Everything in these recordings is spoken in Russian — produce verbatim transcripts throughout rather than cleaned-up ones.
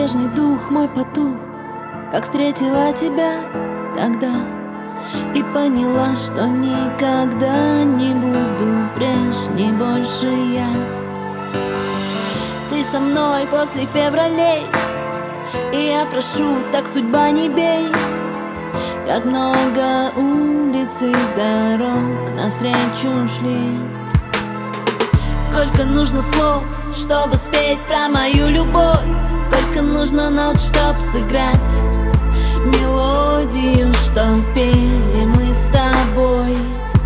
прежний дух мой потух, как встретила тебя тогда, и поняла, что никогда не буду прежней больше я. Ты со мной после февралей, и я прошу, так судьба не бей. Как много улиц и дорог навстречу шли. Сколько нужно слов, чтобы спеть про мою любовь. Сколько нужно нот, чтоб сыграть мелодию, что пели мы с тобой.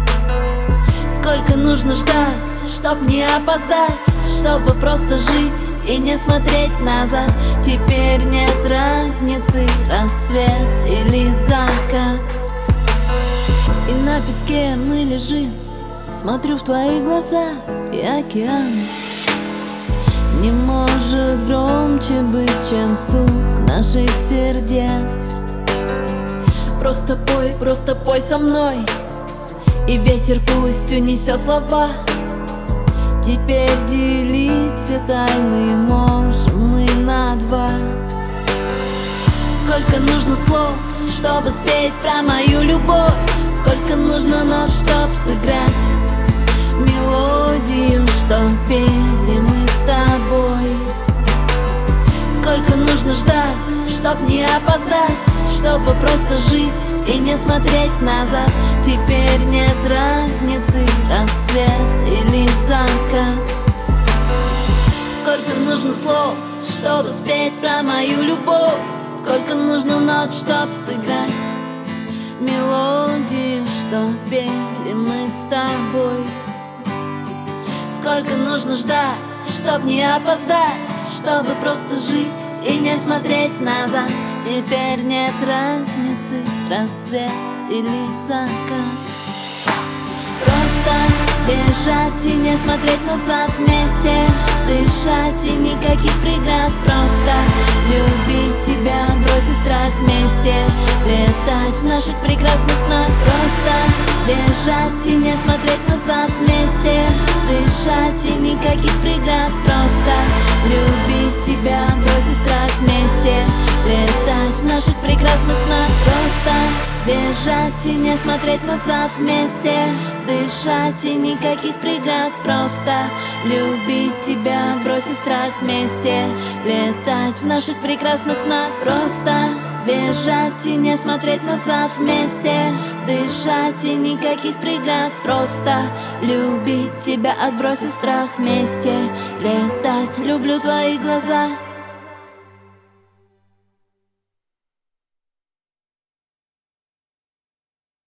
Сколько нужно ждать, чтоб не опоздать, чтобы просто жить и не смотреть назад. Теперь нет разницы, рассвет или закат. И на песке мы лежим, смотрю в твои глаза, и океан не может громче быть, чем стук наших сердец. Просто пой, просто пой со мной, и ветер пусть унесет слова. Теперь делить все тайны можем мы на два. Сколько нужно слов, чтобы спеть про мою любовь. Сколько нужно нот, чтоб сыграть мелодию, что пели мы с тобой. Сколько нужно ждать, чтоб не опоздать, чтобы просто жить и не смотреть назад. Теперь нет разницы, рассвет или закат. Сколько нужно слов, чтобы спеть про мою любовь. Сколько нужно нот, чтоб сыграть мелодию, что пели мы с тобой. Сколько нужно ждать, чтоб не опоздать, чтобы просто жить и не смотреть назад. Теперь нет разницы, рассвет или закат. Просто бежать и не смотреть назад, вместе дышать и никаких преград. Просто любить тебя, бросив страх, вместе летать в наших прекрасных снах. Просто бежать и не смотреть назад, вместе дышать и никаких преград. Просто любить тебя, бросив страх, вместе летать в наших прекрасных снах. Просто бежать и не смотреть назад, вместе дышать и никаких преград. Просто любить тебя, бросив страх, вместе летать в наших прекрасных снах. Просто бежать и не смотреть назад, вместе дышать и никаких преград. Просто любить тебя, отбросив страх, вместе летать. Люблю твои глаза.